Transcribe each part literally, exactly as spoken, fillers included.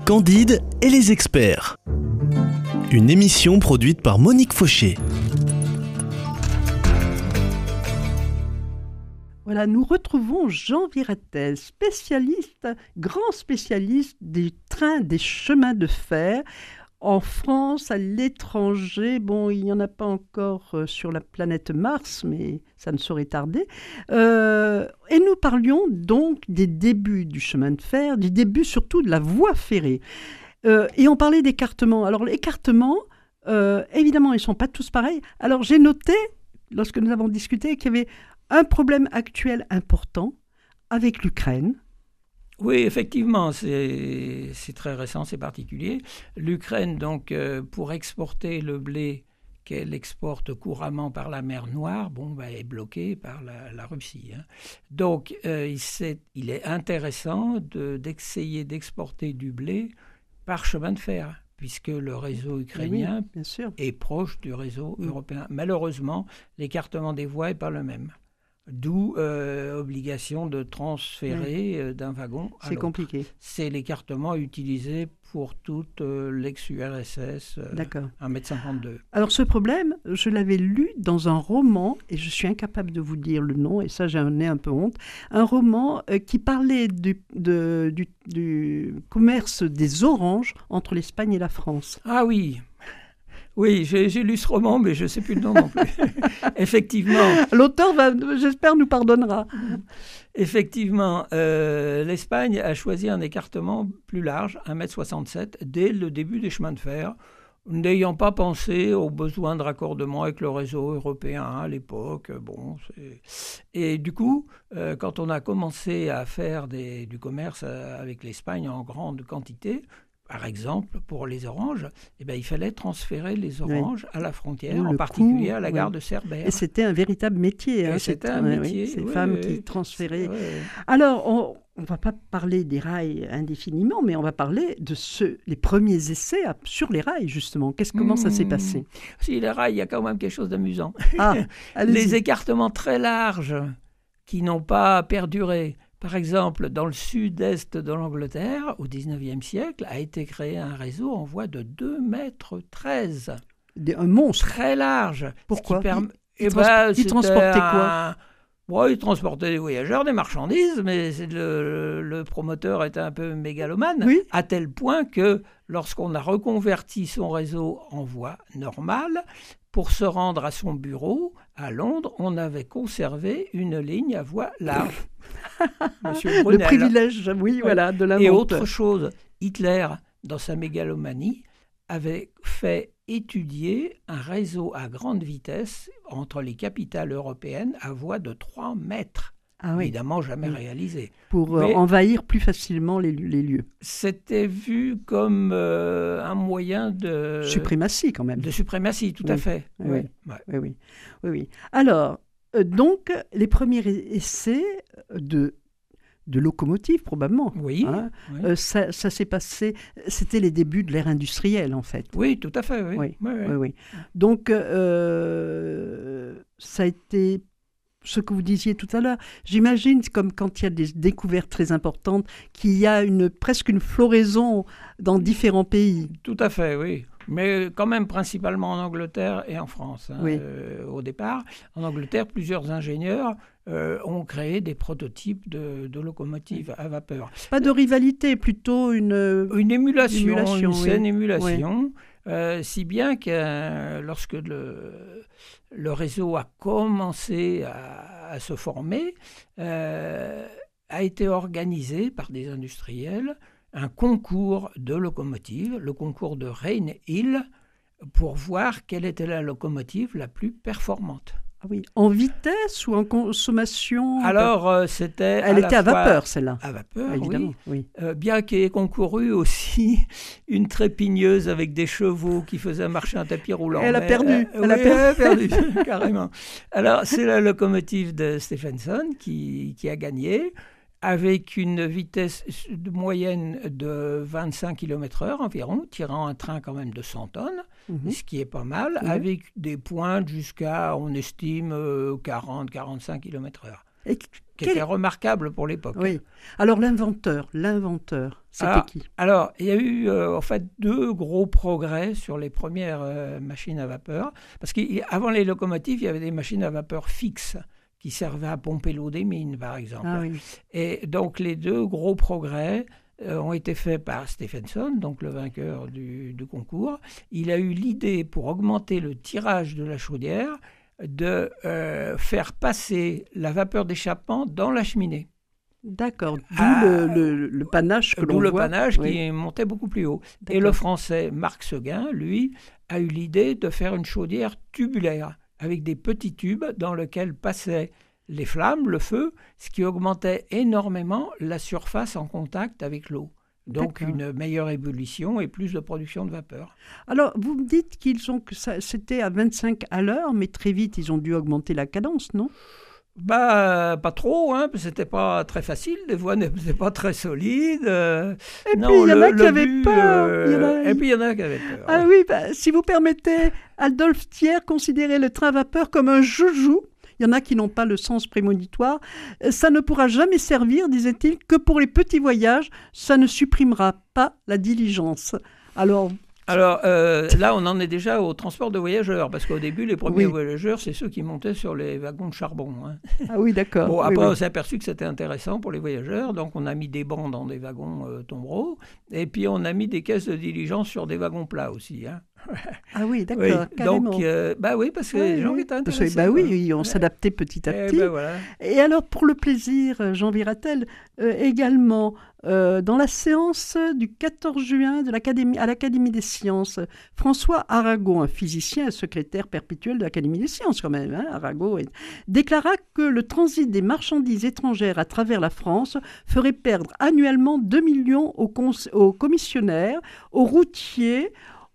Candide et les experts. Une émission produite par Monique Fauché. Voilà, nous retrouvons Jean Viratel, spécialiste, grand spécialiste des trains, des chemins de fer en France, à l'étranger. Bon, il n'y en a pas encore euh, sur la planète Mars, mais ça ne saurait tarder. Euh, et nous parlions donc des débuts du chemin de fer, du début surtout de la voie ferrée. Euh, et on parlait d'écartement. Alors l'écartement, euh, évidemment, ils ne sont pas tous pareils. Alors j'ai noté, lorsque nous avons discuté, qu'il y avait un problème actuel important avec l'Ukraine. Oui, effectivement, c'est, c'est très récent, c'est particulier. L'Ukraine, donc, euh, pour exporter le blé qu'elle exporte couramment par la mer Noire, bon, bah, est bloquée par la, la Russie. Hein. Donc, euh, il, il est intéressant de, d'essayer d'exporter du blé par chemin de fer, puisque le réseau ukrainien oui, bien sûr. est proche du réseau mmh. européen. Malheureusement, l'écartement des voies n'est pas le même. D'où euh, obligation de transférer oui. euh, d'un wagon à C'est l'autre. compliqué. C'est l'écartement utilisé pour toute euh, l'ex-U R S S, euh, un mètre cinquante-deux. Alors ce problème, je l'avais lu dans un roman, et je suis incapable de vous dire le nom, et ça j'en ai un peu honte, un roman euh, qui parlait du, de, du, du commerce des oranges entre l'Espagne et la France. Ah oui. Oui, j'ai, j'ai lu ce roman, mais je ne sais plus le nom non plus. Effectivement. L'auteur, va, j'espère, nous pardonnera. Effectivement, euh, l'Espagne a choisi un écartement plus large, un mètre soixante-sept, dès le début des chemins de fer, n'ayant pas pensé aux besoins de raccordement avec le réseau européen à l'époque. Bon, c'est... Et du coup, euh, quand on a commencé à faire des, du commerce avec l'Espagne en grande quantité, par exemple, pour les oranges, eh ben, il fallait transférer les oranges oui. à la frontière, oui, en particulier coup, à la gare oui. de Cerbère. Et c'était un véritable métier. Hein, c'était un métier. Oui, ces oui, femmes oui, qui transféraient. Oui. Alors, on ne va pas parler des rails indéfiniment, mais on va parler de ceux, les premiers essais sur les rails, justement. Qu'est-ce, comment mmh. ça s'est passé ? Si, les rails, il y a quand même quelque chose d'amusant. Ah, les écartements très larges qui n'ont pas perduré. Par exemple, dans le sud-est de l'Angleterre, au dix-neuvième siècle, a été créé un réseau en voie de deux mètres treize. Un monstre. Très large. Pourquoi perm... Il, il, trans... ben, il transportait quoi un... bon, il transportait des voyageurs, des marchandises, mais c'est le, le promoteur était un peu mégalomane, oui. à tel point que lorsqu'on a reconverti son réseau en voie normale, pour se rendre à son bureau à Londres, on avait conservé une ligne à voie large. Monsieur Brunel. Le privilège, oui, ouais. voilà, de l'inventeur. Et autre chose, Hitler, dans sa mégalomanie, avait fait étudier un réseau à grande vitesse entre les capitales européennes à voie de trois mètres. Ah oui. Évidemment, jamais oui. réalisé. Pour euh, envahir plus facilement les, les lieux. C'était vu comme euh, un moyen de... Suprématie, quand même. De suprématie, tout oui. à fait. Oui, oui. Oui. Oui, oui. oui, oui. Alors, euh, donc, les premiers essais de, de locomotives, probablement. Oui. Hein, oui. Euh, ça, ça s'est passé... C'était les débuts de l'ère industrielle, en fait. Oui, tout à fait, oui. Oui, oui, oui. oui, oui. Donc, euh, ça a été... Ce que vous disiez tout à l'heure, j'imagine, comme quand il y a des découvertes très importantes, qu'il y a une, presque une floraison dans différents pays. Tout à fait, oui. Mais quand même principalement en Angleterre et en France. Hein, oui. euh, au départ, en Angleterre, plusieurs ingénieurs euh, ont créé des prototypes de, de locomotives à vapeur. Pas de rivalité, plutôt une... Une émulation, émulation une oui. saine émulation. Oui. Euh, si bien que euh, lorsque le, le réseau a commencé à, à se former, euh, a été organisé par des industriels un concours de locomotives, le concours de Rainhill, pour voir quelle était la locomotive la plus performante. Ah oui. En vitesse ou en consommation ? Alors, euh, c'était... Elle à était à fois... vapeur, celle-là. À vapeur, évidemment, oui. oui. Euh, bien qu'il y ait concouru aussi une trépigneuse avec des chevaux qui faisait marcher un tapis roulant. Elle a perdu. Euh, elle, oui, a perdu. elle a perdu, carrément. Alors, c'est la locomotive de Stephenson qui, qui a gagné, avec une vitesse de moyenne de vingt-cinq kilomètres heure environ, tirant un train quand même de cent tonnes, mmh. ce qui est pas mal, mmh. avec des pointes jusqu'à, on estime, euh, quarante à quarante-cinq kilomètres heure. Et qui quel... était remarquable pour l'époque. Oui. Alors l'inventeur, l'inventeur, C'était alors, qui? Alors, il y a eu euh, en fait deux gros progrès sur les premières euh, machines à vapeur. Parce qu'avant les locomotives, il y avait des machines à vapeur fixes qui servaient à pomper l'eau des mines, par exemple. Ah oui. Et donc, les deux gros progrès euh, ont été faits par Stephenson, donc le vainqueur du, du concours. Il a eu l'idée, pour augmenter le tirage de la chaudière, de euh, faire passer la vapeur d'échappement dans la cheminée. D'accord, d'où Ah, le, le, le panache que l'on D'où le voit. panache Oui. qui montait beaucoup plus haut. Et D'accord. le français Marc Seguin, lui, a eu l'idée de faire une chaudière tubulaire, avec des petits tubes dans lesquels passaient les flammes, le feu, ce qui augmentait énormément la surface en contact avec l'eau. Donc D'accord. une meilleure ébullition et plus de production de vapeur. Alors, vous me dites qu'ils ont que ça, c'était à vingt-cinq à l'heure, mais très vite, ils ont dû augmenter la cadence, non? Bah, pas trop, hein, parce que c'était pas très facile, les voies n'étaient pas très solides. euh, Et non, puis, il y en le- a qui le avaient but, peur. euh, Il y en a- Et puis, il y en a qui avaient peur. Ah oui, bah, si vous permettez, Adolphe Thiers considérait le train à vapeur comme un joujou. Il y en a qui n'ont pas le sens prémonitoire. Euh, Ça ne pourra jamais servir, disait-il, que pour les petits voyages. Ça ne supprimera pas la diligence. Alors, Alors euh, là, on en est déjà au transport de voyageurs, parce qu'au début, les premiers Oui. voyageurs, c'est ceux qui montaient sur les wagons de charbon. hein. ah oui, d'accord. Bon, Oui, après, oui. on s'est aperçu que c'était intéressant pour les voyageurs, donc on a mis des bancs dans des wagons euh, tombereaux, et puis on a mis des caisses de diligence sur des wagons plats aussi. hein. Ah oui, Oui, d'accord, carrément. donc, euh, bah oui, parce que Ah les oui, gens oui. qui étaient Parce que, intéressés. bah oui, quoi. oui, on s'adaptait petit à Eh petit. ben voilà. Et alors, pour le plaisir, euh, Jean Viratel, euh, également, euh, dans la séance du quatorze juin de l'Académie, à l'Académie des sciences, François Arago, un physicien et secrétaire perpétuel de l'Académie des sciences quand même, hein, Arago, est- déclara que le transit des marchandises étrangères à travers la France ferait perdre annuellement deux millions aux, cons- aux commissionnaires, aux routiers,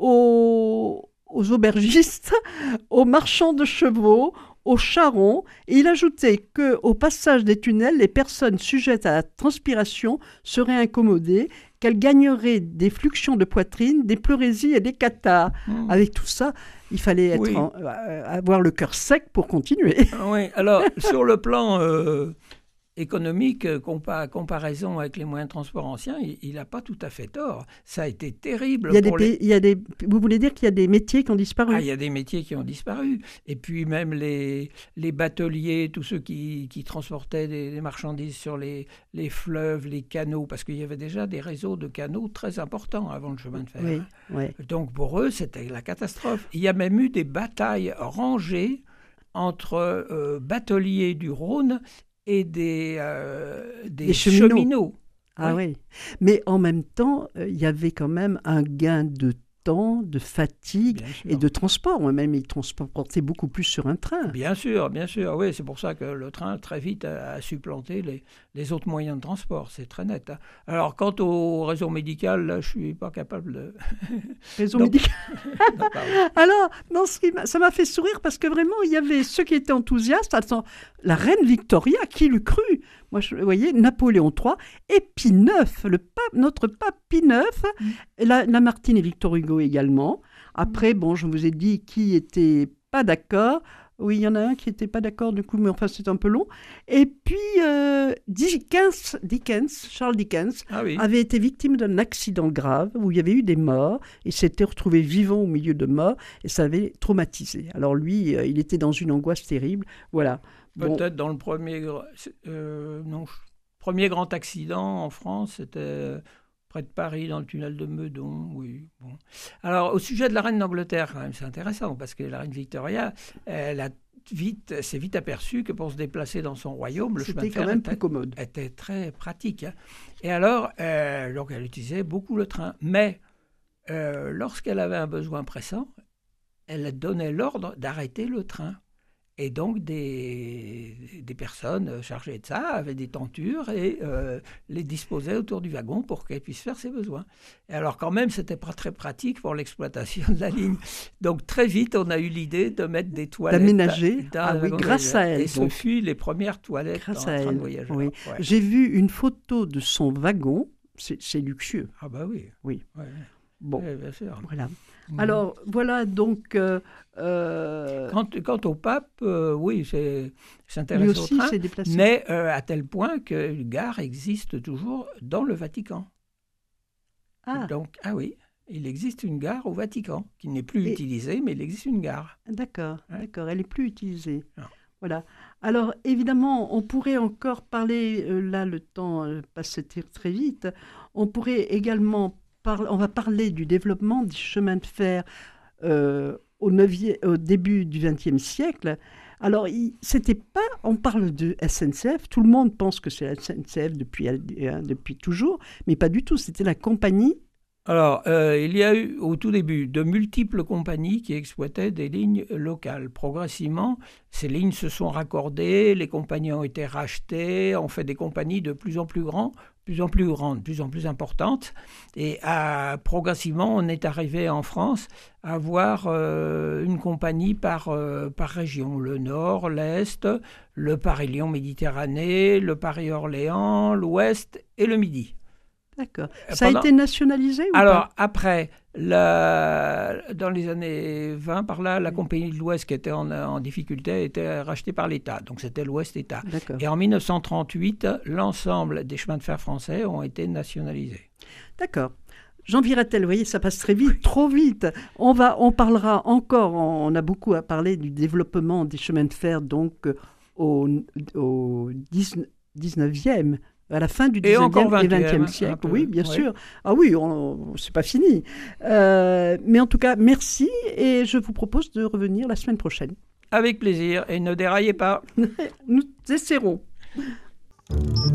aux, aux aubergistes, aux marchands de chevaux, aux charrons, et il ajoutait qu'au passage des tunnels, les personnes sujettes à la transpiration seraient incommodées, qu'elles gagneraient des fluxions de poitrine, des pleurésies et des catarrhes. Hmm. Avec tout ça, il fallait être Oui. en- euh, avoir le cœur sec pour continuer. Oui, alors sur le plan euh, économique, euh, compa- comparaison avec les moyens de transport anciens, il n'a pas tout à fait tort. Ça a été terrible Il y a des pour les... pays- il y a des, vous voulez dire qu'il y a des métiers qui ont disparu? Ah, il y a des métiers qui ont disparu. Et puis même les, les bateliers, tous ceux qui, qui transportaient des, des marchandises sur les, les fleuves, les canaux, parce qu'il y avait déjà des réseaux de canaux très importants avant le chemin de fer. Oui, oui. Donc pour eux, c'était la catastrophe. Il y a même eu des batailles rangées entre euh, bateliers du Rhône et des, euh, des, Des cheminots. cheminots. Ah Oui. oui. Mais en même temps, euh, il y avait quand même un gain de temps, de fatigue Bien sûr. et de transport. Même, ils transportaient beaucoup plus sur un train. Bien sûr, bien sûr. Oui, c'est pour ça que le train, très vite, a, a supplanté les, les autres moyens de transport. C'est très net. hein. Alors, quant au réseau médical, là, je ne suis pas capable de... Réseau Donc- médical. d'en parler. Alors, non, ce qui m'a- ça m'a fait sourire parce que vraiment, il y avait ceux qui étaient enthousiastes. Attends, la reine Victoria, qui l'eût cru? Moi, je, vous voyez, Napoléon trois et Pie neuf, le pape, notre pape Pie neuf, la, Lamartine et Victor Hugo également. Après, bon, je vous ai dit qui était pas d'accord. Oui, il y en a un qui n'était pas d'accord du coup, mais enfin, c'est un peu long. Et puis, euh, Dickens, Dickens, Charles Dickens, Ah oui. avait été victime d'un accident grave où il y avait eu des morts. Il s'était retrouvé vivant au milieu de morts et ça avait traumatisé. Alors lui, euh, il était dans une angoisse terrible. Voilà. Bon, Peut-être dans le premier, gr- euh, non, je- premier grand accident en France, c'était euh, près de Paris, dans le tunnel de Meudon. Oui, bon. Alors, au sujet de la reine d'Angleterre, quand même, c'est intéressant, parce que la reine Victoria, elle a vite, s'est vite aperçue que pour se déplacer dans son royaume, le chemin c'était de fer quand même était, plus commode. était très pratique. hein. Et alors, euh, donc elle utilisait beaucoup le train. Mais euh, lorsqu'elle avait un besoin pressant, elle donnait l'ordre d'arrêter le train. Et donc, des, des personnes chargées de ça avaient des tentures et euh, les disposaient autour du wagon pour qu'elles puissent faire ses besoins. Et alors, quand même, ce n'était pas très pratique pour l'exploitation de la ligne. Donc, très vite, on a eu l'idée de mettre des toilettes. D'aménager. dans Ah le oui, wagon de grâce voyageurs. à elle, Et ce donc. fut les premières toilettes Grâce dans à le train elle, de voyageurs. oui. Ouais. J'ai vu une photo de son wagon. C'est c'est luxueux. Ah bah oui. Oui. Ouais, Bon, ouais, bien sûr. voilà. Mhm. Alors, voilà donc... euh, euh, Quant, quant au pape, euh, oui, c'est, lui s'intéresse au aussi train. s'est déplacé. Mais euh, à tel point qu'une gare existe toujours dans le Vatican. Ah. Donc, ah oui, il existe une gare au Vatican, qui n'est plus Et... utilisée, mais il existe une gare. D'accord, Ouais. d'accord, elle n'est plus utilisée. Non. Voilà. Alors, évidemment, on pourrait encore parler, euh, là, le temps euh, passe très, très vite, on pourrait également, par... on va parler du développement des chemins de fer euh, au, neuvième, au début du vingtième siècle. Alors, il, c'était pas, on parle de S N C F, tout le monde pense que c'est la S N C F depuis, euh, depuis toujours, mais pas du tout, c'était la compagnie. Alors, euh, il y a eu au tout début de multiples compagnies qui exploitaient des lignes locales. Progressivement, ces lignes se sont raccordées, les compagnies ont été rachetées, on fait des compagnies de plus en plus grandes, plus en plus grandes, plus en plus importantes. Et à, progressivement, on est arrivé en France à avoir euh, une compagnie par, euh, par région. Le Nord, l'Est, le Paris-Lyon Méditerranée, le Paris-Orléans, l'Ouest et le Midi. D'accord. Ça Pendant... a été nationalisé ou Alors, pas? après, la... dans les années vingt, par là, la Compagnie de l'Ouest qui était en, en difficulté a été rachetée par l'État. Donc, c'était l'Ouest-État. D'accord. Et en dix-neuf cent trente-huit, l'ensemble des chemins de fer français ont été nationalisés. D'accord. Jean Viratel, vous voyez, ça passe très vite, trop vite. On, va, on parlera encore, on a beaucoup à parler du développement des chemins de fer, donc au, au dix-neuvième, à la fin du dix-neuvième et vingtième siècle. Oui, bien oui. sûr. Ah oui, on, c'est pas fini. Euh, mais en tout cas, merci et je vous propose de revenir la semaine prochaine. Avec plaisir et ne déraillez pas. Nous essaierons.